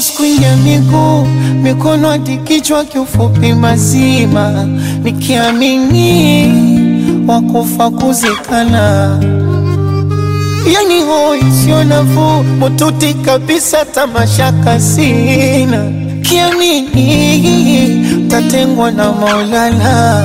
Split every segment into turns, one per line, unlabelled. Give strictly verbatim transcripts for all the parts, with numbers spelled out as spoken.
force kuingia miguu, mikono hadi kichwa, kiufupi mazima, nikiamini wakufa kuzikana. Yani hoi sio nafuu, mututi kabisa, tamashaka sina, kiamini tatengwa na Maulana.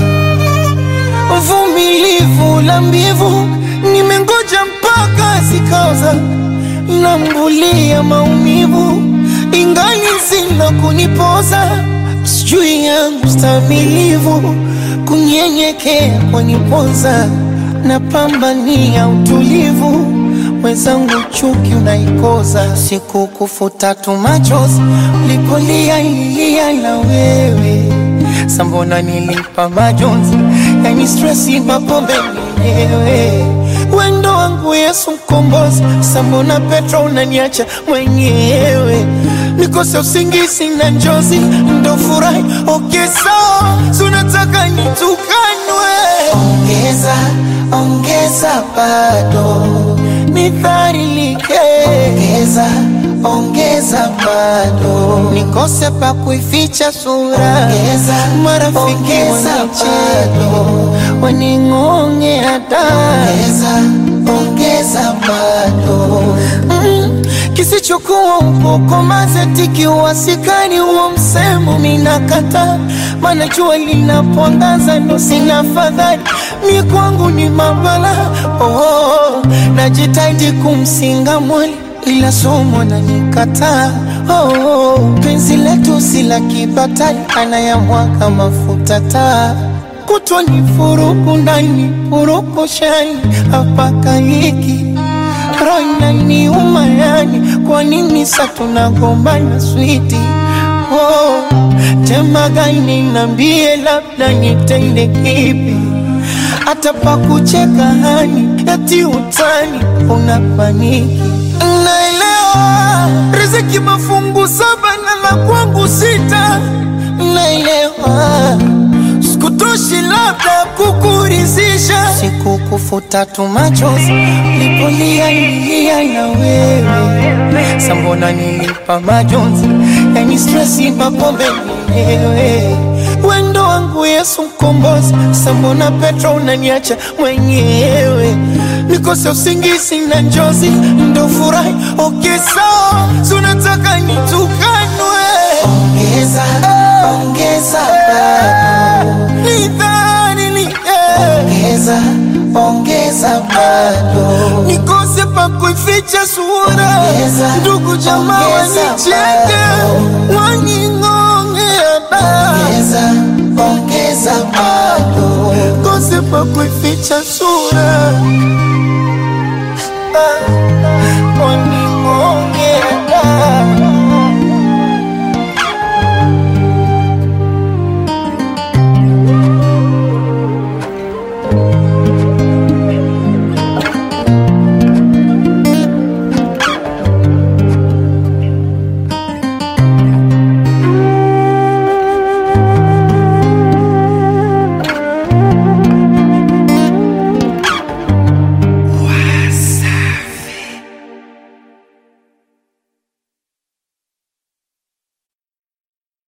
Vumilivu la mbivu, nimengoja mpaka zikaoza, nambulia maumivu ingali zina kunipoza. Sijui yangu stamilivu, kunyenyekea kwanipoza, napambania utulivu, mwenzangu chuki unaikoza. Siku kufuta tu machozi, ulipolia ilia na wewe, sambona nilipa majonzi, yani stressi mapombe mwenyewe. Wendo wangu Yesu mkombozi, sambona Petro unaniacha mwenyewe, nikose usingizi na njozi, ndo furahi okay sawa, sunataka nitukanwe. Ongeza, ongeza bado, nidhalilike. Ongeza, ongeza bado, nikose pa kuificha sura. Ongeza, marafiki wanicheke, waning'onge hata. Ongeza, ongeza bado, mm, kisichokuwa upoko mazetiki uwasikani uo msemo minakata. Mana jua linapoangaza ndo sina fadhali, mi kwangu ni mabala. Oh, najitahidi kumsinga mwali, ila somo na nikata. Oh, penzi letu sila kibatali, anayamwaga mafuta taa. Kutwa ni furuku ndani, furuku shani, hapaka hiki roina ni umayani. Kwa nini sa tunagombana switi? Oh, tema gani nambie, labda nitende kipi? Hata pa kucheka hani, eti utani unapaniki. Naelewa riziki mafungu saba na la kwangu sita. Naelewa sikutoshi labda kukurizisha, siku kufuta tu machozi, lipolia ilia na wewe, sambona nilipa majonzi, yani stressi mapombe mwenyewe. Wendo wangu Yesu mkombozi, sambona Petro unaniacha mwenyewe, nikose usingizi na njozi, ndo furahi okay sawa, sunataka nitukanwe. Ongeza, ongeza bado, nidhalilike. Ongeza, ongeza bado, nikose pa kuificha sura. Ndugu jamaa wanicheke, waning'onge hata. Ongeza, ongeza bado, nikose pa kuificha sura.